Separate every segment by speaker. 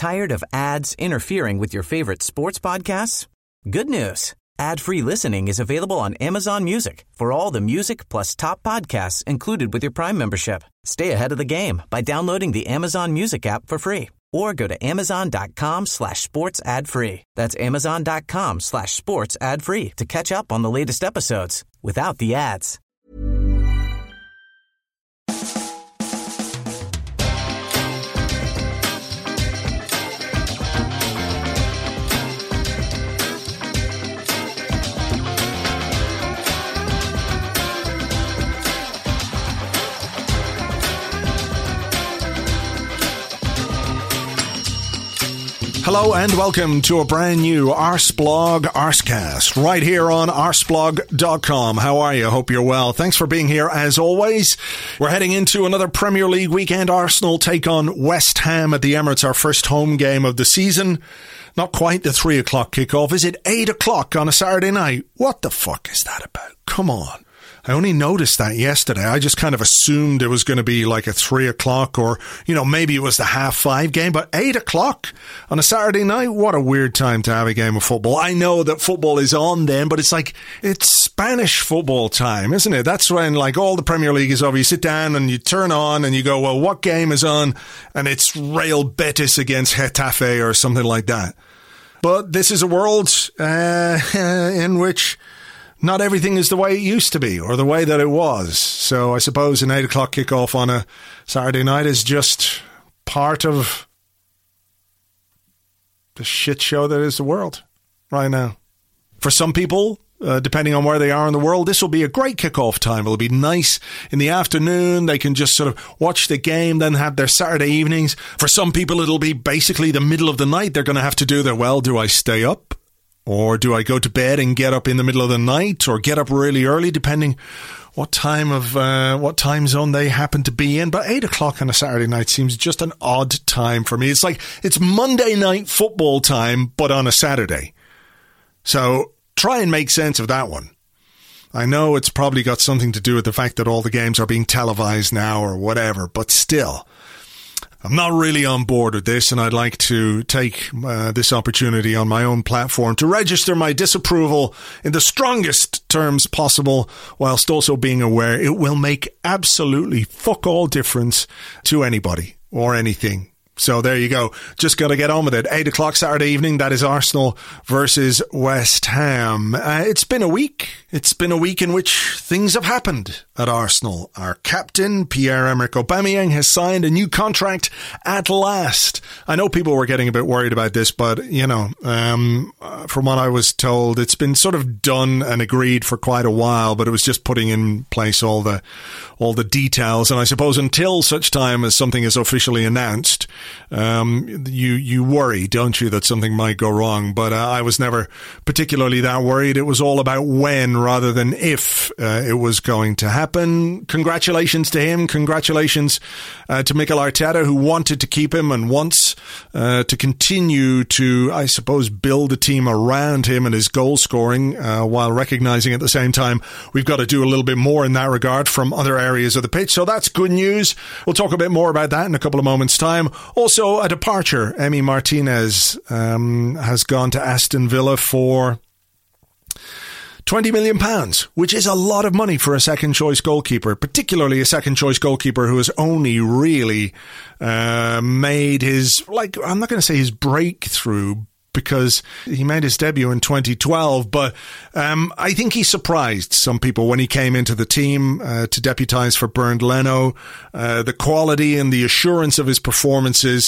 Speaker 1: Tired of ads interfering with your favorite sports podcasts? Good news. Ad-free listening is available on Amazon Music for all the music plus top podcasts included with your Prime membership. Stay ahead of the game by downloading the Amazon Music app for free or go to amazon.com/sports ad free. That's amazon.com/sports ad free to catch up on the latest episodes without the ads.
Speaker 2: Hello and welcome to a brand new Arseblog Arsecast right here on arseblog.com. How are you? Hope you're well. Thanks for being here as always. We're heading into another Premier League weekend. Arsenal take on West Ham at the Emirates, our first home game of the season. Not quite the 3 o'clock kickoff. Is it 8 o'clock on a Saturday night? What the fuck is that about? Come on. I only noticed that yesterday. I just kind of assumed it was going to be like a 3 o'clock or, maybe it was the 5:30 game, but 8 o'clock on a Saturday night? What a weird time to have a game of football. I know that football is on then, but it's like, it's Spanish football time, isn't it? That's when like all the Premier League is over. You sit down and you turn on and you go, well, what game is on? And it's Real Betis against Getafe or something like that. But this is a world in which not everything is the way it used to be or the way that it was. So I suppose an 8 o'clock kickoff on a Saturday night is just part of the shit show that is the world right now. For some people, depending on where they are in the world, this will be a great kickoff time. It'll be nice in the afternoon. They can just sort of watch the game, then have their Saturday evenings. For some people, it'll be basically the middle of the night. They're going to have to do their, well, do I stay up? Or do I go to bed and get up in the middle of the night or get up really early, depending what time zone they happen to be in. But 8 o'clock on a Saturday night seems just an odd time for me. It's like it's Monday night football time, but on a Saturday. So try and make sense of that one. I know it's probably got something to do with the fact that all the games are being televised now or whatever, but still, I'm not really on board with this, and I'd like to take this opportunity on my own platform to register my disapproval in the strongest terms possible, whilst also being aware it will make absolutely fuck all difference to anybody or anything. So there you go. Just got to get on with it. 8 o'clock Saturday evening. That is Arsenal versus West Ham. It's been a week. It's been a week in which things have happened at Arsenal. Our captain, Pierre-Emerick Aubameyang, has signed a new contract at last. I know people were getting a bit worried about this, but, from what I was told, it's been sort of done and agreed for quite a while, but it was just putting in place all the details. And I suppose until such time as something is officially announced, you worry, don't you, that something might go wrong? But I was never particularly that worried. It was all about when rather than if it was going to happen. Congratulations to him. Congratulations to Mikel Arteta, who wanted to keep him and wants to continue to, I suppose, build a team around him and his goal scoring, while recognizing at the same time we've got to do a little bit more in that regard from other areas of the pitch. So that's good news. We'll talk a bit more about that in a couple of moments' time. Also, a departure. Emi Martinez has gone to Aston Villa for £20 million, which is a lot of money for a second-choice goalkeeper, particularly a second-choice goalkeeper who has only really made his, I'm not going to say his breakthrough, because he made his debut in 2012, but I think he surprised some people when he came into the team to deputise for Bernd Leno. The quality and the assurance of his performances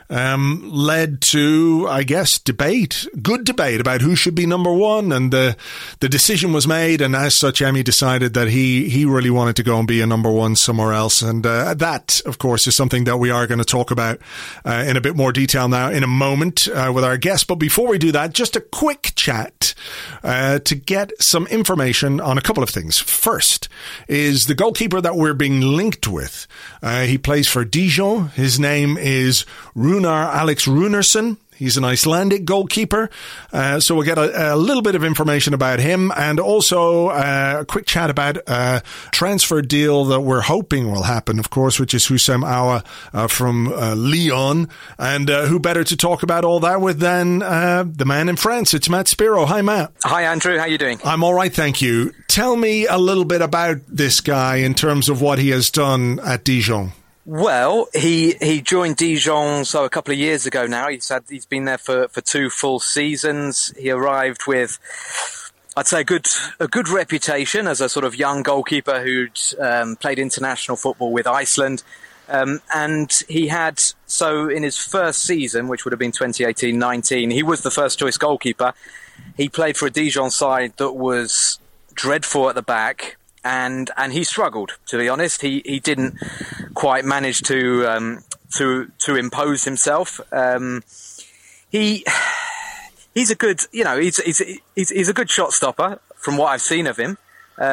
Speaker 2: led to, I guess, good debate about who should be number one, and the decision was made, and as such, Emi decided that he really wanted to go and be a number one somewhere else, and that, of course, is something that we are going to talk about in a bit more detail now in a moment with our guest. But before we do that, just a quick chat to get some information on a couple of things. First is the goalkeeper that we're being linked with. He plays for Dijon. His name is Runar Alex Runarsson. He's an Icelandic goalkeeper, so we'll get a little bit of information about him, and also a quick chat about a transfer deal that we're hoping will happen, of course, which is Houssem Aouar from Lyon. And who better to talk about all that with than the man in France? It's Matt Spiro. Hi, Matt.
Speaker 3: Hi, Andrew. How are you doing?
Speaker 2: I'm all right, thank you. Tell me a little bit about this guy in terms of what he has done at Dijon.
Speaker 3: Well, he joined Dijon a couple of years ago now. He's been there for 2 full seasons. He arrived with, I'd say, a good reputation as a sort of young goalkeeper who'd played international football with Iceland. And he had, so in his first season, which would have been 2018-19, he was the first choice goalkeeper. He played for a Dijon side that was dreadful at the back. And he struggled, to be honest. He didn't quite manage to impose himself. He's a good, he's a good shot stopper from what I've seen of him.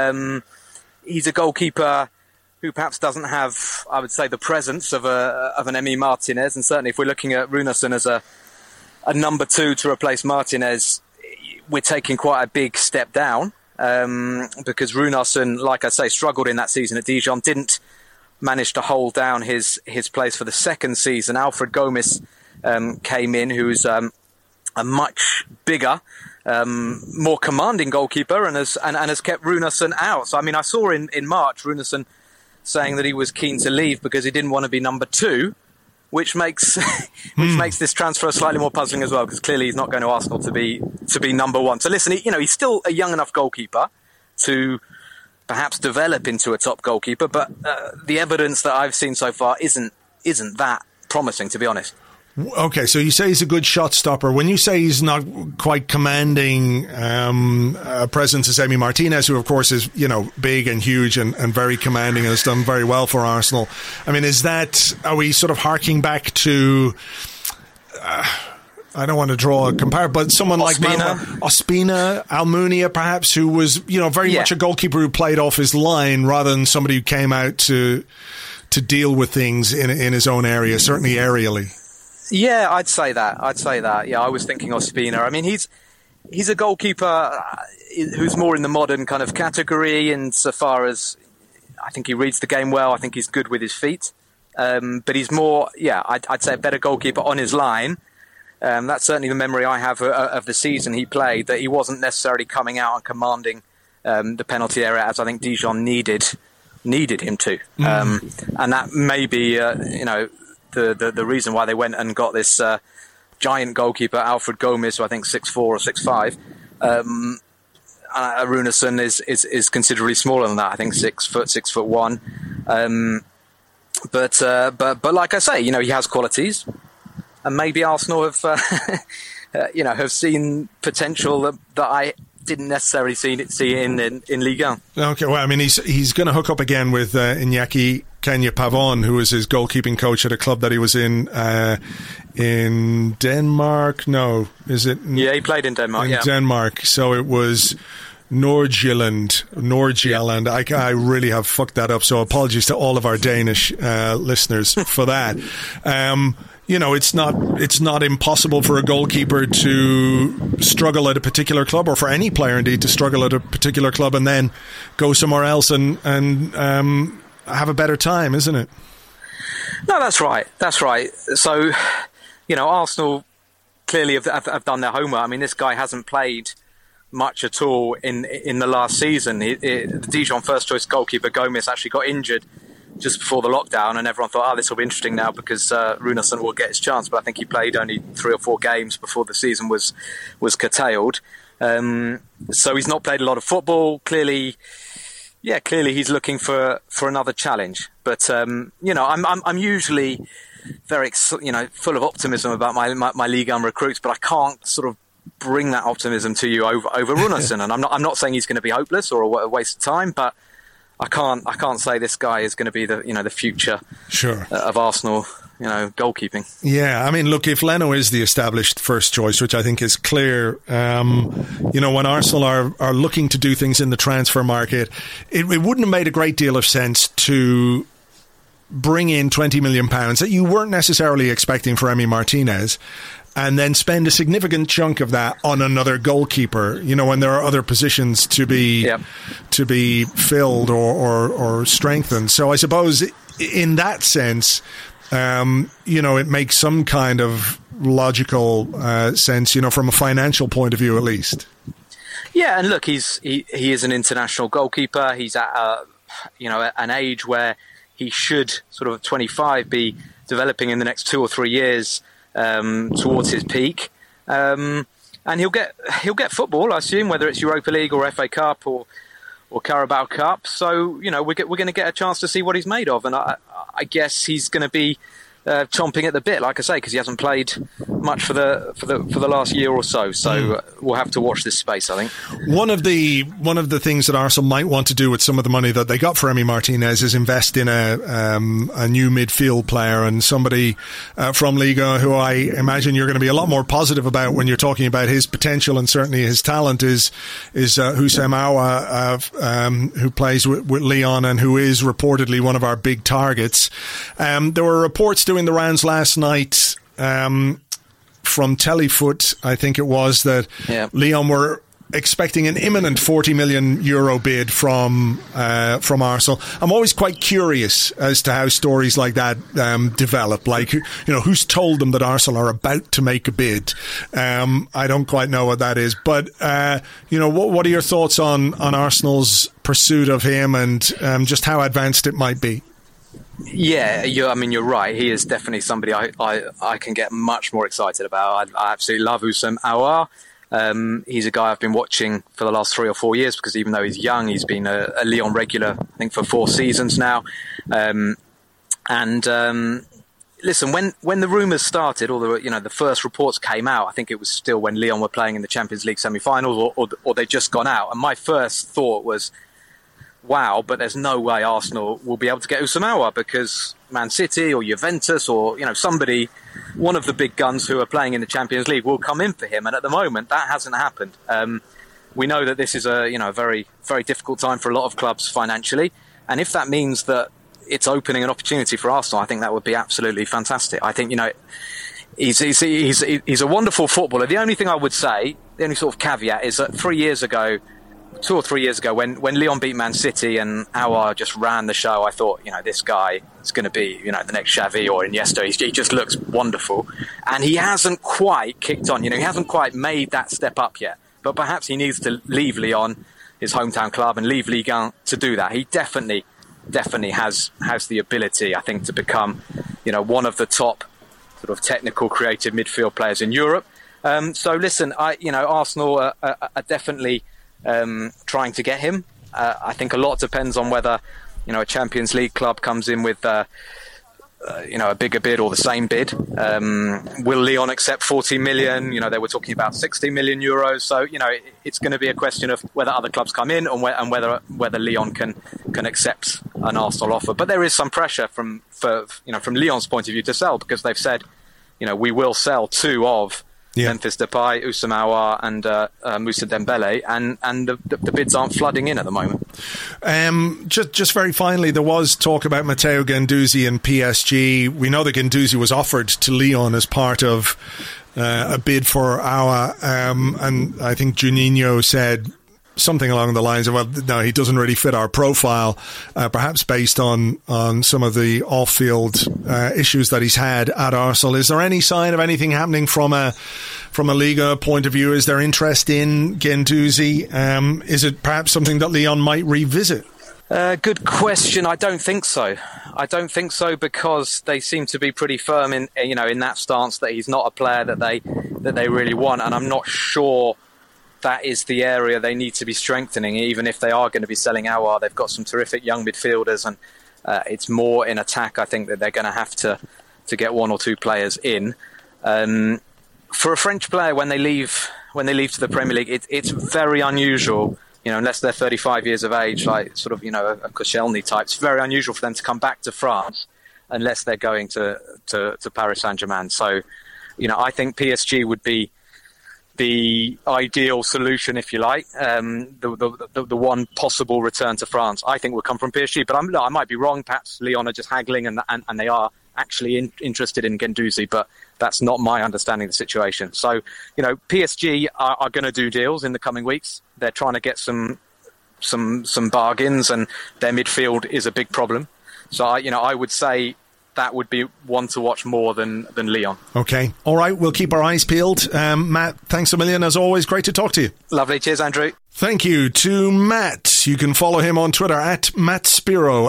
Speaker 3: He's a goalkeeper who perhaps doesn't have, I would say, the presence of an Emi Martinez, and certainly if we're looking at Runarsson as a number 2 to replace Martinez, we're taking quite a big step down. Because Runarsson, like I say, struggled in that season at Dijon, didn't manage to hold down his place for the second season. Alfred Gomis came in, who's a much bigger, more commanding goalkeeper, and has kept Runarsson out. So, I mean, I saw in March Runarsson saying that he was keen to leave because he didn't want to be number 2, which makes this transfer slightly more puzzling as well, because clearly he's not going to Arsenal to be number 1. So listen, he's still a young enough goalkeeper to perhaps develop into a top goalkeeper, but the evidence that I've seen so far isn't that promising, to be honest.
Speaker 2: Okay, so you say he's a good shot stopper. When you say he's not quite commanding a presence as Emi Martinez, who of course is, big and huge and very commanding and has done very well for Arsenal. I mean, are we sort of harking back to, I don't want to draw a comparison, but someone
Speaker 3: Ospina.
Speaker 2: like Ospina, Almunia perhaps, who was, very much a goalkeeper who played off his line rather than somebody who came out to deal with things in his own area, certainly aerially.
Speaker 3: Yeah, I'd say that. Yeah, I was thinking Ospina. I mean, he's a goalkeeper who's more in the modern kind of category insofar as I think he reads the game well. I think he's good with his feet. But he's more, I'd say a better goalkeeper on his line. That's certainly the memory I have of the season he played, that he wasn't necessarily coming out and commanding the penalty area as I think Dijon needed him to. And that may be, the reason why they went and got this giant goalkeeper, Alfred Gomis, who I think 6'4" or 6'5". Runarsson is considerably smaller than that. I think 6 foot, 6'1". But like I say, he has qualities, and maybe Arsenal have have seen potential that I didn't necessarily see in Ligue 1. Okay,
Speaker 2: well, I mean, he's going to hook up again with Iñaki Kenya Pavon, who was his goalkeeping coach at a club that he was in Denmark. No, is it?
Speaker 3: Yeah, he played in Denmark.
Speaker 2: Denmark. So it was Nordjylland. I really have fucked that up. So apologies to all of our Danish listeners for that. It's not impossible for a goalkeeper to struggle at a particular club, or for any player indeed to struggle at a particular club and then go somewhere else and have a better time, isn't it?
Speaker 3: No, that's right. So, Arsenal clearly have done their homework. I mean, this guy hasn't played much at all in the last season. The Dijon first choice goalkeeper Gomis actually got injured just before the lockdown, and everyone thought, this will be interesting now because Runarsson will get his chance. But I think he played only 3 or 4 games before the season was curtailed. So he's not played a lot of football. Clearly he's looking for another challenge. But I'm usually very full of optimism about my Ligue 1 recruits, but I can't sort of bring that optimism to you over Runarsson. And I'm not saying he's going to be hopeless or a waste of time, but I can't say this guy is going to be the future of Arsenal, goalkeeping.
Speaker 2: Yeah, I mean, look, if Leno is the established first choice, which I think is clear, when Arsenal are looking to do things in the transfer market, it wouldn't have made a great deal of sense to bring in £20 million that you weren't necessarily expecting for Emi Martinez and then spend a significant chunk of that on another goalkeeper, when there are other positions to be filled or strengthened. So I suppose in that sense, it makes some kind of logical sense, from a financial point of view at least.
Speaker 3: Yeah, and look, he is an international goalkeeper. He's at an age where he should, sort of 25, be developing in the next 2 or 3 years towards his peak, and he'll get football, I assume, whether it's Europa League or FA Cup or Carabao Cup. So we're going to get a chance to see what he's made of, and I guess he's going to be chomping at the bit, like I say, because he hasn't played much for the last year or so. So we'll have to watch this space, I think. One of the
Speaker 2: things that Arsenal might want to do with some of the money that they got for Emi Martinez is invest in a new midfield player, and somebody from Liga who I imagine you're going to be a lot more positive about when you're talking about his potential and certainly his talent is Houssem Aouar, who plays with Lyon and who is reportedly one of our big targets. There were reports doing the rounds last night from Telefoot, I think it was, that Lyon were expecting an imminent €40 million bid from Arsenal. I'm always quite curious as to how stories like that develop. Like, who's told them that Arsenal are about to make a bid? I don't quite know what that is. But, what are your thoughts on Arsenal's pursuit of him and just how advanced it might be?
Speaker 3: Yeah, you're right. He is definitely somebody I can get much more excited about. I absolutely love Houssem Aouar. He's a guy I've been watching for the last 3 or 4 years, because even though he's young, he's been a Lyon regular, I think, for 4 seasons now. Listen, when the rumours started, or the first reports came out, I think it was still when Lyon were playing in the Champions League semi-finals, or they'd just gone out. And my first thought was, wow, but there's no way Arsenal will be able to get Houssem Aouar, because Man City or Juventus or somebody, one of the big guns who are playing in the Champions League, will come in for him. And at the moment, that hasn't happened. We know that this is a very, very difficult time for a lot of clubs financially, and if that means that it's opening an opportunity for Arsenal, I think that would be absolutely fantastic. I think he's a wonderful footballer. The only thing I would say, the only sort of caveat, is that 2 or 3 years ago, when Lyon beat Man City and Aouar just ran the show, I thought, this guy is going to be, the next Xavi or Iniesta. He just looks wonderful. And he hasn't quite kicked on. He hasn't quite made that step up yet. But perhaps he needs to leave Lyon, his hometown club, and leave Ligue 1 to do that. He definitely has the ability, I think, to become, one of the top sort of technical, creative midfield players in Europe. So listen, Arsenal are definitely trying to get him. I think a lot depends on whether a Champions League club comes in with a bigger bid or the same bid. Will Lyon accept 40 million? They were talking about 60 million euros. So it's going to be a question of whether other clubs come in and whether Lyon can accept an Arsenal offer. But there is some pressure from Lyon's point of view to sell, because they've said we will sell 2 of Memphis Depay, Houssem Aouar and Moussa Dembele, and the bids aren't flooding in at the moment.
Speaker 2: Just very finally, there was talk about Matteo Guendouzi and PSG. We know that Guendouzi was offered to Lyon as part of a bid for Aouar, and I think Juninho said something along the lines of, well, no, he doesn't really fit our profile, perhaps based on some of the off-field issues that he's had at Arsenal. Is there any sign of anything happening from a Liga point of view? Is there interest in Guendouzi? Is it perhaps something that Lyon might revisit?
Speaker 3: Good question. I don't think so. Because they seem to be pretty firm in that stance that he's not a player that they really want, and I'm not sure that is the area they need to be strengthening. Even if they are going to be selling Aouar, they've got some terrific young midfielders, and it's more in attack, I think, that they're going to have to get 1 or 2 players in. For a French player, when they leave to the Premier League, it's very unusual, unless they're 35 years of age, like sort of, a Koscielny type. It's very unusual for them to come back to France unless they're going to Paris Saint-Germain. So, I think PSG would be the ideal solution, if you like. The one possible return to France, I think, will come from PSG. But I might be wrong. Perhaps Lyon are just haggling, and they are actually interested in Guendouzi, but that's not my understanding of the situation. So, PSG are going to do deals in the coming weeks. They're trying to get some bargains, and their midfield is a big problem. So, I would say that would be one to watch more than Lyon.
Speaker 2: Okay. All right. We'll keep our eyes peeled. Matt, thanks a million. As always, great to talk to you.
Speaker 3: Lovely. Cheers, Andrew.
Speaker 2: Thank you to Matt. You can follow him on Twitter at Matt Spiro,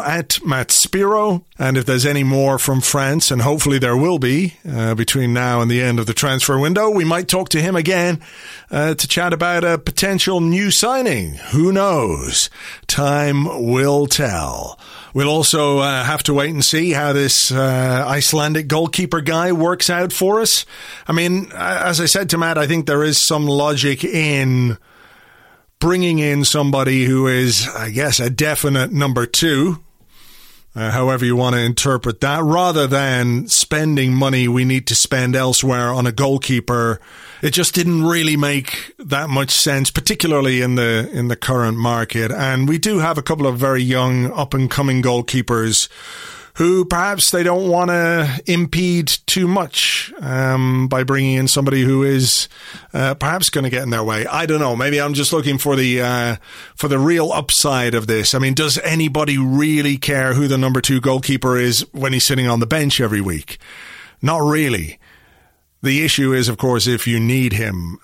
Speaker 2: And if there's any more from France, and hopefully there will be between now and the end of the transfer window, we might talk to him again to chat about a potential new signing. Who knows? Time will tell. We'll also have to wait and see how this Icelandic goalkeeper guy works out for us. I mean, as I said to Matt, I think there is some logic in bringing in somebody who is, I guess, a definite number two, however you want to interpret that, rather than spending money we need to spend elsewhere on a goalkeeper. It just didn't really make that much sense, particularly in the current market. And we do have a couple of very young, up-and-coming goalkeepers who perhaps they don't want to impede too much by bringing in somebody who is perhaps going to get in their way. I don't know. Maybe I'm just looking for the real upside of this. I mean, does anybody really care who the number two goalkeeper is when he's sitting on the bench every week? Not really. The issue is, of course, if you need him.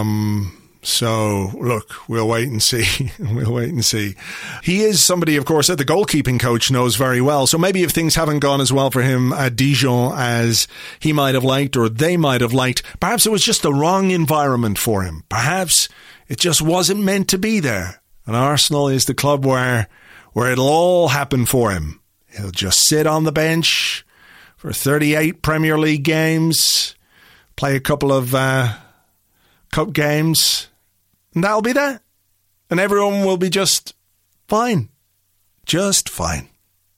Speaker 2: So, look, we'll wait and see. We'll wait and see. He is somebody, of course, that the goalkeeping coach knows very well. So maybe if things haven't gone as well for him at Dijon as he might have liked or they might have liked, perhaps it was just the wrong environment for him. Perhaps it just wasn't meant to be there. And Arsenal is the club where it'll all happen for him. He'll just sit on the bench for 38 Premier League games, play a couple of cup games, and that'll be that. And everyone will be just fine. Just fine.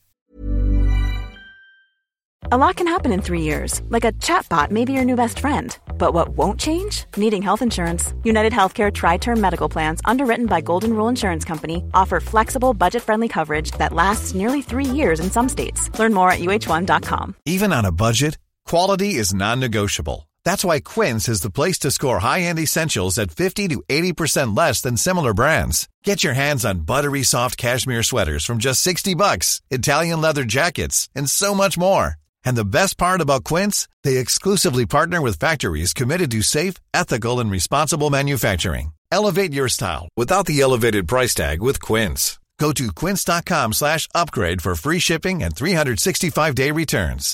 Speaker 4: A lot can happen in 3 years, like a chatbot may be your new best friend. But what won't change? Needing health insurance. United Healthcare Tri-Term Medical Plans, underwritten by Golden Rule Insurance Company, offer flexible, budget-friendly coverage that lasts nearly 3 years in some states. Learn more at uh1.com.
Speaker 5: Even on a budget, quality is non-negotiable. That's why Quince is the place to score high-end essentials at 50 to 80% less than similar brands. Get your hands on buttery soft cashmere sweaters from just $60, Italian leather jackets, and so much more. And the best part about Quince, they exclusively partner with factories committed to safe, ethical, and responsible manufacturing. Elevate your style without the elevated price tag with Quince. Go to quince.com/upgrade for free shipping and 365-day returns.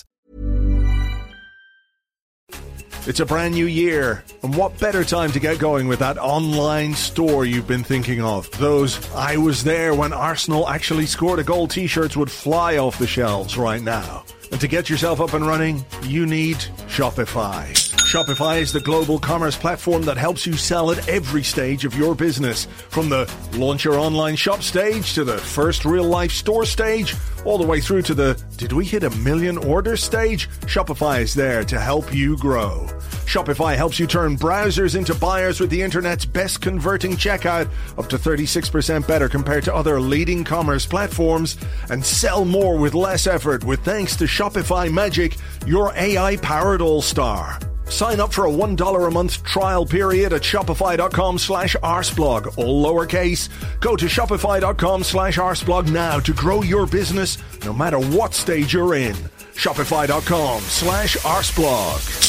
Speaker 2: It's a brand new year, and what better time to get going with that online store you've been thinking of? Those "I was there when Arsenal actually scored a goal" t-shirts would fly off the shelves right now. And to get yourself up and running, you need Shopify. Shopify is the global commerce platform that helps you sell at every stage of your business. From the launch your online shop stage to the first real-life store stage, all the way through to the "did we hit 1 million orders" stage, Shopify is there to help you grow. Shopify helps you turn browsers into buyers with the internet's best converting checkout, up to 36% better compared to other leading commerce platforms, and sell more with less effort with thanks to Shopify Magic, your AI-powered all-star. Sign up for a $1 a month trial period at shopify.com/arseblog, all lowercase. Go to shopify.com/arseblog now to grow your business no matter what stage you're in. Shopify.com/arseblog.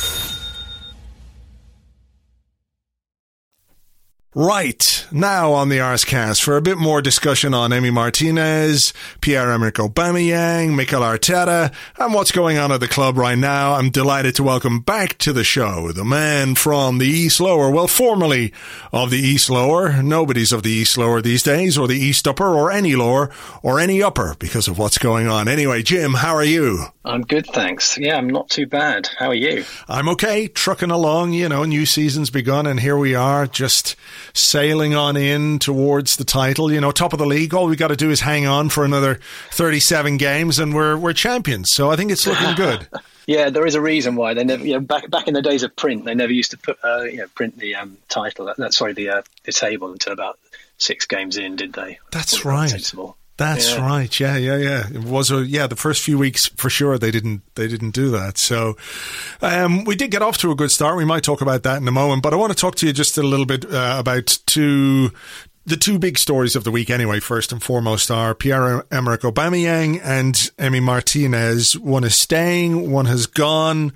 Speaker 2: Right, now on the Arsecast for a bit more discussion on Emi Martinez, Pierre-Emerick Aubameyang, Mikel Arteta, and what's going on at the club right now. I'm delighted to welcome back to the show the man from the East Lower, well, formerly of the East Lower. Nobody's of the East Lower these days, or the East Upper, or any lower, or any upper, because of what's going on. Anyway, Jim, how are you?
Speaker 6: I'm good, thanks. Yeah, I'm not too bad. How are you?
Speaker 2: I'm okay, trucking along, new season's begun, and here we are, just sailing on in towards the title, top of the league. All we got to do is hang on for another 37 games and we're champions. So I think it's looking good.
Speaker 6: Yeah, there is a reason why they never, back in the days of print, they never used to put, print the title, the table until about 6 games in, did they?
Speaker 2: That's right.
Speaker 6: Sensible.
Speaker 2: That's right. Yeah. It was the first few weeks for sure they didn't do that. So we did get off to a good start. We might talk about that in a moment, but I want to talk to you just a little bit about the two big stories of the week anyway. First and foremost are Pierre-Emerick Aubameyang and Emi Martinez. One is staying, one has gone.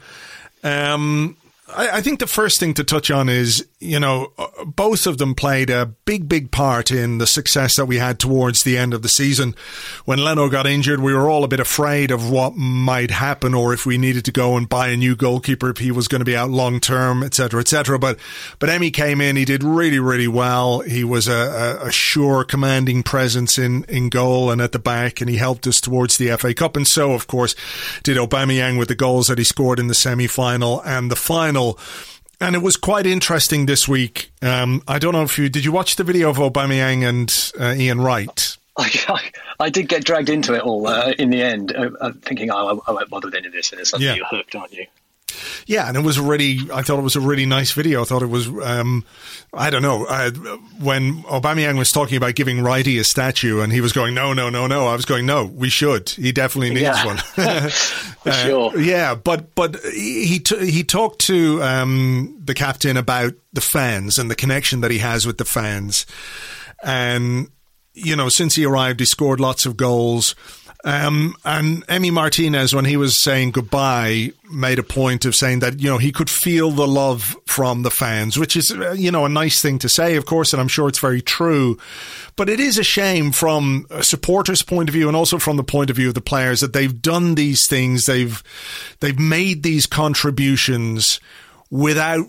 Speaker 2: I think the first thing to touch on is, both of them played a big part in the success that we had towards the end of the season. When Leno got injured, we were all a bit afraid of what might happen, or if we needed to go and buy a new goalkeeper, if he was going to be out long term, etc., etc. But Emi came in, he did really, really well. He was a sure, commanding presence in goal and at the back, and he helped us towards the FA Cup. And so, of course, did Aubameyang with the goals that he scored in the semi-final and the final. And it was quite interesting this week. I don't know if did you watch the video of Aubameyang and Ian Wright?
Speaker 6: I did get dragged into it all in the end, thinking, I won't bother with any of this, and it's suddenly you're hooked, aren't you?
Speaker 2: Yeah, and I thought it was a really nice video. I thought it was, I don't know, when Aubameyang was talking about giving Wrighty a statue and he was going, no, I was going, no, we should. He definitely needs one.
Speaker 6: For sure.
Speaker 2: Yeah, but he talked to the captain about the fans and the connection that he has with the fans. And, since he arrived, he scored lots of goals. And Emi Martinez, when he was saying goodbye, made a point of saying that, he could feel the love from the fans, which is, a nice thing to say, of course, and I'm sure it's very true. But it is a shame from a supporter's point of view and also from the point of view of the players that they've done these things. They've made these contributions without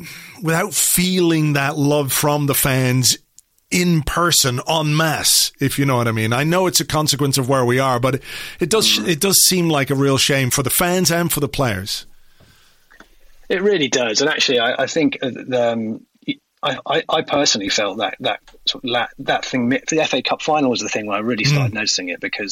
Speaker 2: feeling that love from the fans in person, en masse, if you know what I mean. I know it's a consequence of where we are, but it does seem like a real shame for the fans and for the players.
Speaker 6: It really does, and actually, I think I personally felt that thing. The FA Cup final was the thing where I really started noticing it, because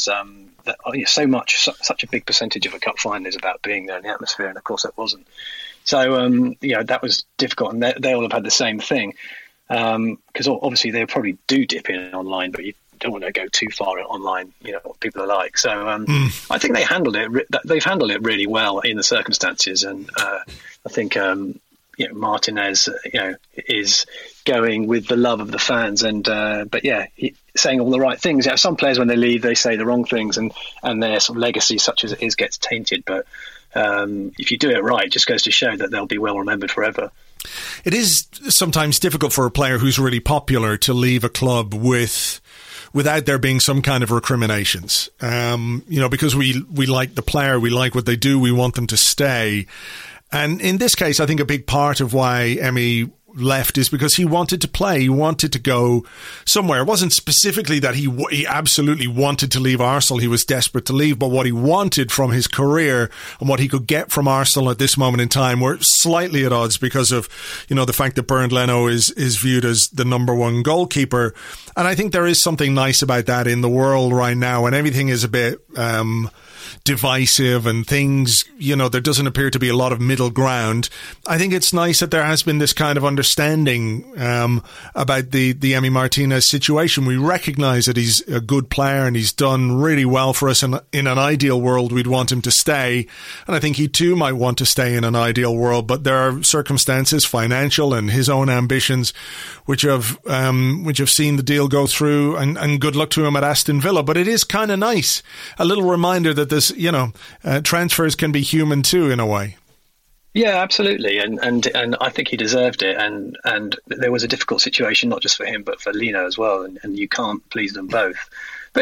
Speaker 6: such a big percentage of a cup final is about being there in the atmosphere, and of course it wasn't. So that was difficult, and they all have had the same thing. Because obviously they probably do dip in online, but you don't want to go too far online, what people are like. So I think they've handled it really well in the circumstances, and I think Martinez is going with the love of the fans, and saying all the right things. Some players, when they leave, they say the wrong things, and their sort of legacy, such as it is, gets tainted. But if you do it right, it just goes to show that they'll be well remembered forever.
Speaker 2: It is sometimes difficult for a player who's really popular to leave a club without there being some kind of recriminations. Because we like the player, we like what they do, we want them to stay. And in this case, I think a big part of why Emi left is because he wanted to play. He wanted to go somewhere. It wasn't specifically that he absolutely wanted to leave Arsenal. He was desperate to leave, but what he wanted from his career and what he could get from Arsenal at this moment in time were slightly at odds because of, the fact that Bernd Leno is viewed as the number one goalkeeper. And I think there is something nice about that in the world right now when everything is a bit divisive and things, there doesn't appear to be a lot of middle ground. I think it's nice that there has been this kind of understanding about the Emi Martinez situation. We recognise that he's a good player and he's done really well for us, and in an ideal world we'd want him to stay, and I think he too might want to stay in an ideal world, but there are circumstances, financial and his own ambitions, which have seen the deal go through, and good luck to him at Aston Villa. But it is kind of nice, a little reminder that this, transfers can be human too, in a way.
Speaker 6: Yeah, absolutely, and I think he deserved it, and there was a difficult situation not just for him but for Leno as well, and you can't please them both. But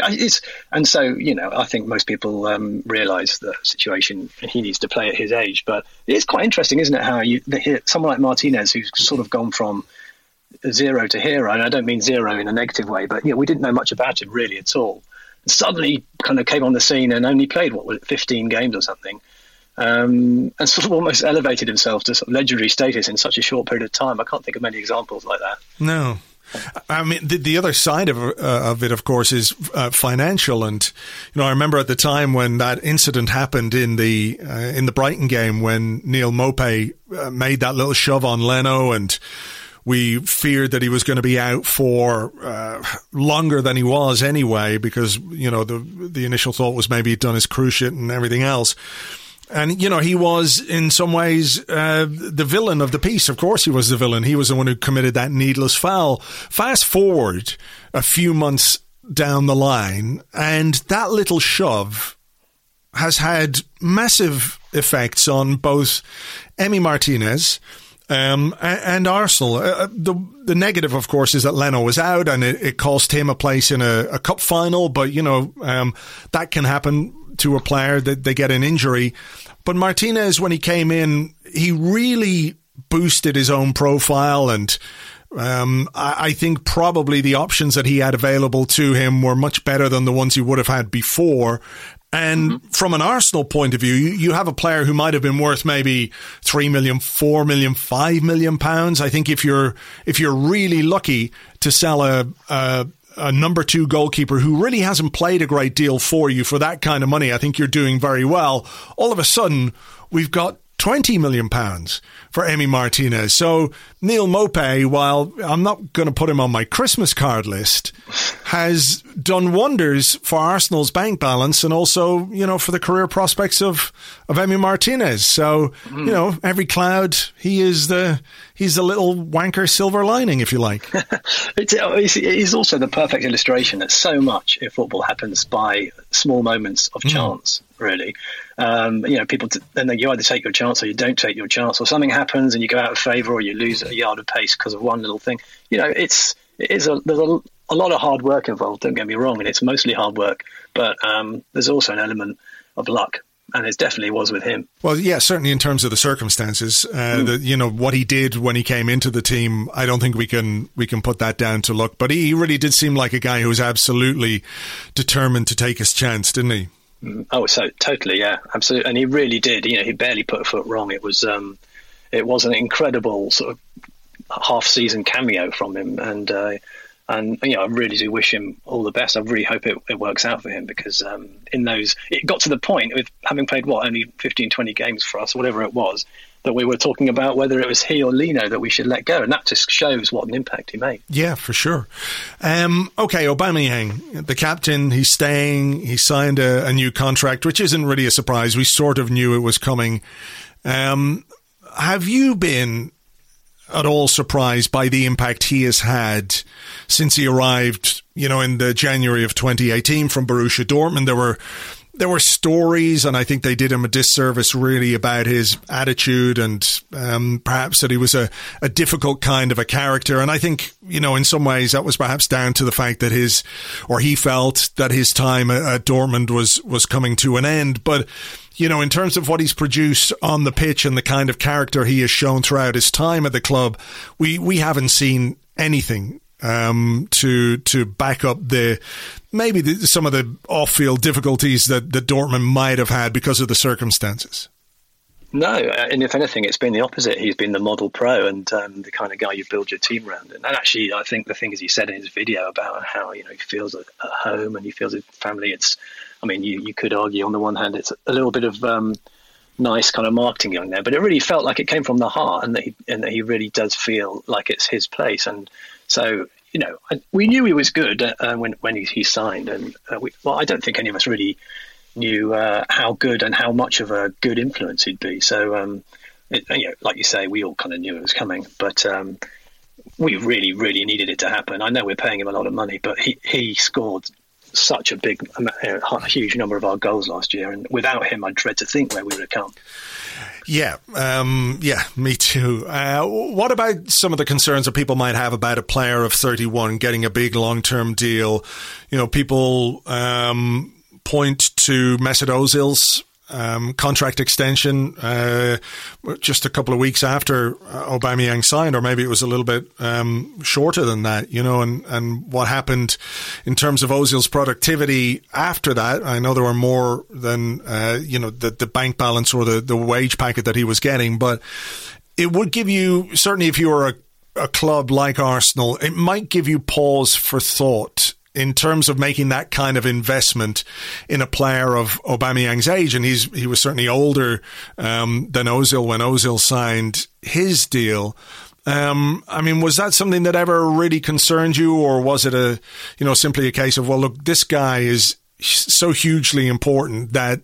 Speaker 6: I think most people realise the situation, and he needs to play at his age. But it's quite interesting, isn't it, how someone like Martinez, who's sort of gone from zero to hero, and I don't mean zero in a negative way, but we didn't know much about him really at all. And suddenly kind of came on the scene and only played 15 games or something, and sort of almost elevated himself to sort of legendary status in such a short period of time. I can't think of many examples like that.
Speaker 2: No. I mean, the other side of it, of course, is financial. And, I remember at the time when that incident happened in the Brighton game, when Neil Maupay made that little shove on Leno, and We feared that he was going to be out for longer than he was anyway, because, you know, the initial thought was maybe he'd done his cruciate and everything else. And, you know, he was in some ways the villain of the piece. Of course he was the villain. He was the one who committed that needless foul. Fast forward a few months down the line, and that little shove has had massive effects on both Emi Martinez and Arsenal. The negative, of course, is that Leno was out, and it cost him a place in a cup final. But, you know, that can happen to a player, that they get an injury. But Martinez, when he came in, he really boosted his own profile, and I think probably the options that he had available to him were much better than the ones he would have had before. And from an Arsenal point of view, you have a player who might have been worth maybe 3 million, 4 million, 5 million pounds. I think if you're really lucky to sell a number 2 goalkeeper who really hasn't played a great deal for you for that kind of money, I think you're doing very well. All of a sudden, we've got 20 million pounds for Emi Martinez. So Neal Maupay, while I'm not going to put him on my Christmas card list, has done wonders for Arsenal's bank balance, and also, you know, for the career prospects of Emi Martinez. So, you know, every cloud, he's the little wanker silver lining, if you like.
Speaker 6: It is also the perfect illustration that so much in football happens by small moments of chance, really. You know, people, then you either take your chance or you don't take your chance, or something happens and you go out of favour, or you lose a yard of pace because of one little thing. You know, there's a lot of hard work involved, don't get me wrong, and it's mostly hard work, but there's also an element of luck. And it definitely was with him. Well,
Speaker 2: yeah, certainly in terms of the circumstances, you know, what he did when he came into the team, I don't think we can put that down to luck. But he really did seem like a guy who was absolutely determined to take his chance, didn't he?
Speaker 6: Oh, so totally, yeah, absolutely. And he really did. You know, he barely put a foot wrong. It was an incredible sort of half-season cameo from him, and you know, I really do wish him all the best. I really hope it works out for him, because it got to the point with having played only 15, 20 games for us, whatever it was, that we were talking about whether it was he or Leno that we should let go, and that just shows what an impact he made.
Speaker 2: Yeah, for sure. Okay, Aubameyang, the captain, he's staying. He signed a new contract, which isn't really a surprise. We sort of knew it was coming. Have you been at all surprised by the impact he has had since he arrived, you know, in the January of 2018 from Borussia Dortmund? There were stories, and I think they did him a disservice really, about his attitude, and perhaps that he was a difficult kind of a character. And I think, you know, in some ways that was perhaps down to the fact that he felt that his time at Dortmund was coming to an end. But, you know, in terms of what he's produced on the pitch and the kind of character he has shown throughout his time at the club, we haven't seen anything to back up some of the off-field difficulties that Dortmund might have had because of the circumstances.
Speaker 6: No, and if anything, it's been the opposite. He's been the model pro, and the kind of guy you build your team around. And actually, I think the thing is, he said in his video about how, you know, he feels at home and he feels his family. You could argue on the one hand it's a little bit of nice kind of marketing going there, but it really felt like it came from the heart, and that he really does feel like it's his place. And so, you know, we knew he was good when he signed, and I don't think any of us really knew how good and how much of a good influence he'd be. So, you know, like you say, we all kind of knew it was coming, but we really, really needed it to happen. I know we're paying him a lot of money, but he scored such a huge number of our goals last year, and without him, I dread to think where we would have come.
Speaker 2: Yeah, me too. What about some of the concerns that people might have about a player of 31 getting a big long-term deal? You know, people point to Mesut Ozil's contract extension just a couple of weeks after Aubameyang signed, or maybe it was a little bit shorter than that, you know, and what happened in terms of Ozil's productivity after that. I know there were more than you know, the bank balance or the wage packet that he was getting, but it would give you, certainly if you were a club like Arsenal, it might give you pause for thought in terms of making that kind of investment in a player of Aubameyang's age. And he was certainly older than Ozil when Ozil signed his deal. I mean, was that something that ever really concerned you, or was it simply a case of, well, look, this guy is so hugely important that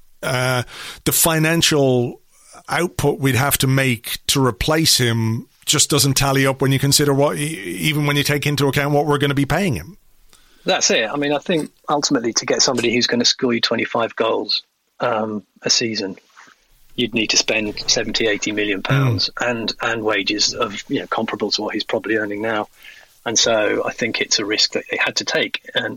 Speaker 2: the financial output we'd have to make to replace him just doesn't tally up when you consider even when you take into account what we're going to be paying him?
Speaker 6: That's it. I mean, I think ultimately to get somebody who's going to score you 25 goals a season, you'd need to spend 70, 80 million pounds and wages of comparable to what he's probably earning now. And so I think it's a risk that they had to take. And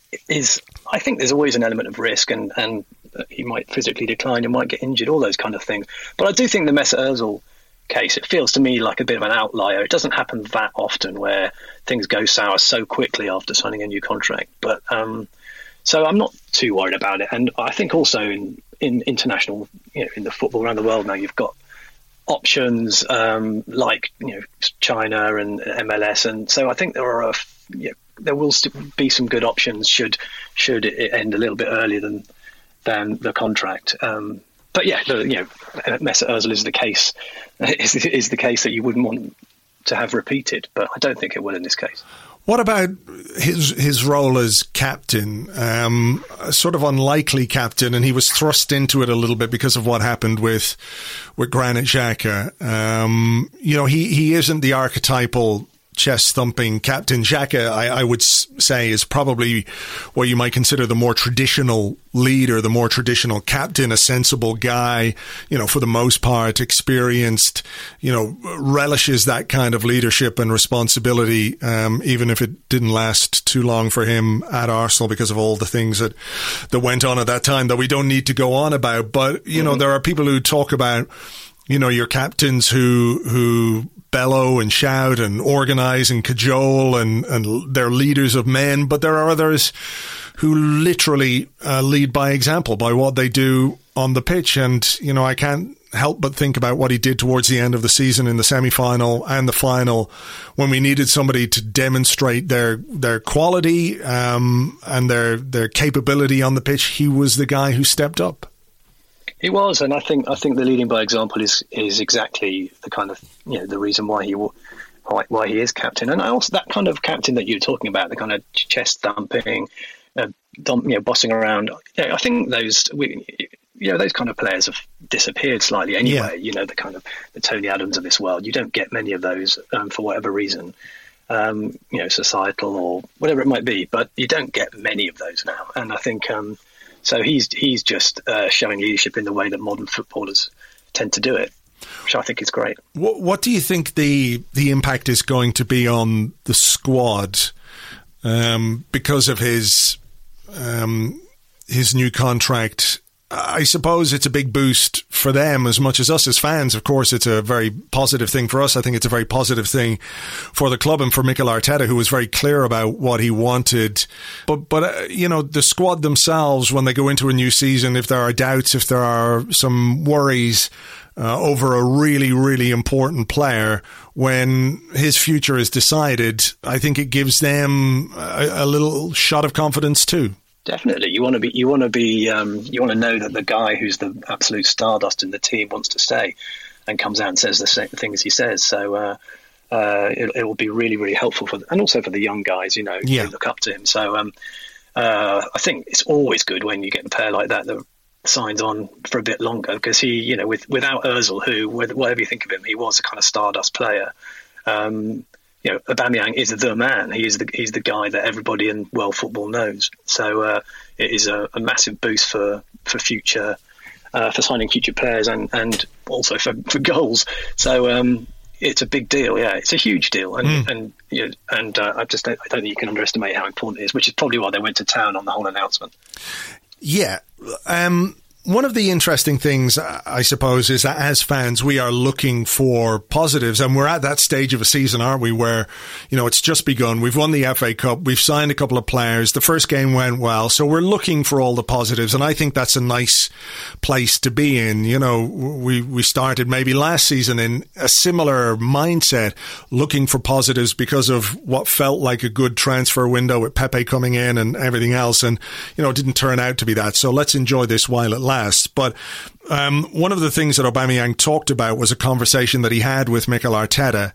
Speaker 6: I think there's always an element of risk, and he might physically decline, he might get injured, all those kind of things. But I do think the Mesut Ozil case, it feels to me like a bit of an outlier. It doesn't happen that often where things go sour so quickly after signing a new contract. But so I'm not too worried about it. And I think also in international, in the football around the world now, you've got options like China and MLS, and so I think there will still be some good options should it end a little bit earlier than the contract. But yeah, Mesut Ozil is the case. Is the case that you wouldn't want to have repeated, but I don't think it will in this case.
Speaker 2: What about his role as captain? A sort of unlikely captain, and he was thrust into it a little bit because of what happened with Granit Xhaka. He isn't the archetypal chest-thumping captain. Xhaka, I would say, is probably what you might consider the more traditional leader, the more traditional captain, a sensible guy, for the most part, experienced, relishes that kind of leadership and responsibility, even if it didn't last too long for him at Arsenal because of all the things that went on at that time that we don't need to go on about. But, there are people who talk about, your captains who bellow and shout and organize and cajole and they're leaders of men, but there are others who literally lead by example, by what they do on the pitch. And, I can't help but think about what he did towards the end of the season in the semi-final and the final, when we needed somebody to demonstrate their quality and their capability on the pitch. He was the guy who stepped up.
Speaker 6: He was, and I think the leading by example is exactly the kind of the reason why he is captain, and also that kind of captain that you're talking about, the kind of chest thumping, bossing around. I think those kind of players have disappeared slightly anyway.
Speaker 2: Yeah.
Speaker 6: The kind of the Tony Adams of this world. You don't get many of those for whatever reason, societal or whatever it might be. But you don't get many of those now, and I think. So he's just showing leadership in the way that modern footballers tend to do it, which I think is great.
Speaker 2: What do you think the impact is going to be on the squad because of his new contract? I suppose it's a big boost for them as much as us as fans. Of course, it's a very positive thing for us. I think it's a very positive thing for the club and for Mikel Arteta, who was very clear about what he wanted. But the squad themselves, when they go into a new season, if there are doubts, if there are some worries over a really, really important player, when his future is decided, I think it gives them a little shot of confidence too.
Speaker 6: Definitely, you want to know that the guy who's the absolute stardust in the team wants to stay, and comes out and says the same things he says. So it will be really, really helpful and also for the young guys, who look up to him. So I think it's always good when you get a player like that signs on for a bit longer, because he, without Ozil, who, whatever you think of him, he was a kind of stardust player. Aubameyang is the man. He's the guy that everybody in world football knows. So it is a massive boost for future, for signing future players and also for goals. So it's a big deal. Yeah, it's a huge deal. And I don't think you can underestimate how important it is, which is probably why they went to town on the whole announcement.
Speaker 2: Yeah. One of the interesting things, I suppose, is that as fans, we are looking for positives, and we're at that stage of a season, aren't we, where, it's just begun. We've won the FA Cup. We've signed a couple of players. The first game went well. So we're looking for all the positives, and I think that's a nice place to be in. We started maybe last season in a similar mindset, looking for positives because of what felt like a good transfer window with Pepe coming in and everything else. And, it didn't turn out to be that. So let's enjoy this while it lasts. last. But one of the things that Aubameyang talked about was a conversation that he had with Mikel Arteta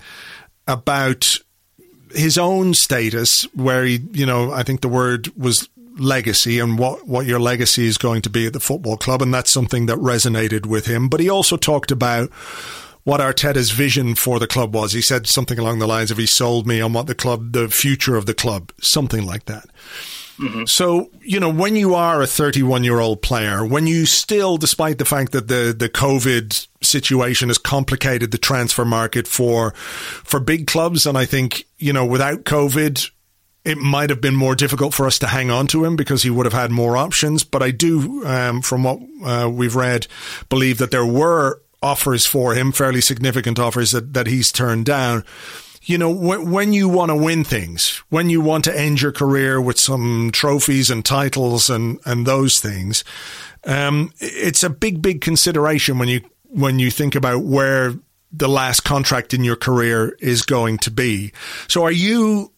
Speaker 2: about his own status, where he, I think the word was legacy, and what your legacy is going to be at the football club, and that's something that resonated with him. But he also talked about what Arteta's vision for the club was. He said something along the lines of, he sold me on what the future of the club, something like that. Mm-hmm. So, when you are a 31-year-old player, when you still, despite the fact that the COVID situation has complicated the transfer market for big clubs, and I think, without COVID, it might have been more difficult for us to hang on to him because he would have had more options. But I do, from what we've read, believe that there were offers for him, fairly significant offers that he's turned down. When you want to win things, when you want to end your career with some trophies and titles and those things, it's a big consideration when you think about where the last contract in your career is going to be. So are you